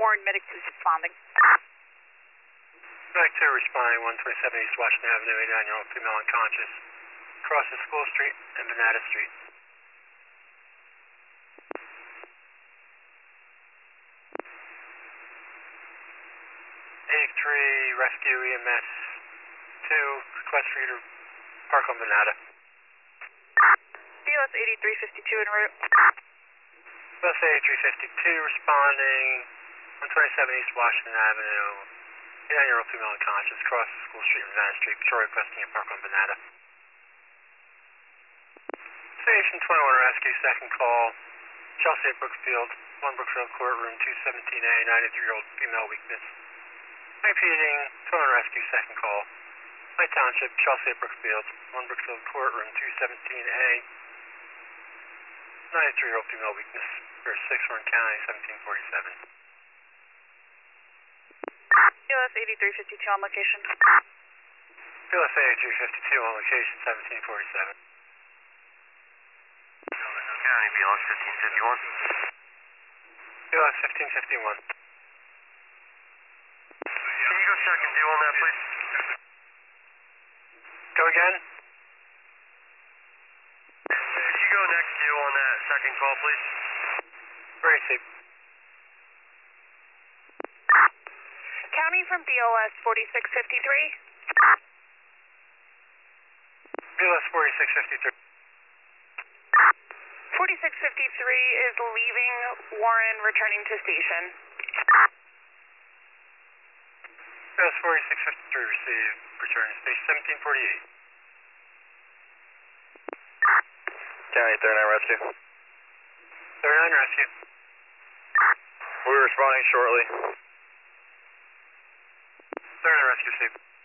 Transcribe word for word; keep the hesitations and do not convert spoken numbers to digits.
Warren Medic is responding. Medic two responding, one twenty-seven East Washington Avenue, eighty-nine-year-old female unconscious. Crosses School Street and Banana Street. eighty-three Rescue E M S two, request for you to park on Banana. B O S eighty-three fifty-two en route. B O S eighty-three fifty-two responding, one twenty-seven East Washington Avenue, eighty-nine-year-old female unconscious, crosses School Street and Banana Street, patrol requesting you park on Banana. Station twenty-one Rescue, second call, Chelsea at Brookfield, one Brookfield Courtroom, two seventeen A, ninety-three-year-old female weakness. Repeating, twenty-one Rescue, second call, High Township, Chelsea at Brookfield, one Brookfield Courtroom, two seventeen A, ninety-three-year-old female weakness, for six Warren County, seventeen forty-seven. B O S eighty-three fifty-two on location. B O S eighty-three fifty-two on location, seventeen forty-seven. County, B O S fifteen fifty-one. B O S fifteen fifty-one. Can you go second due on that, please? Go again? Could you go next due on that second call, please? Gracie. County from B O S forty-six fifty-three. B O S forty-six fifty-three. forty-six fifty-three is leaving Warren, returning to station. B O S forty-six fifty-three received, return to station seventeen forty-eight. County thirty-nine Rescue. thirty-nine Rescue. We're responding shortly. thirty-nine Rescue received.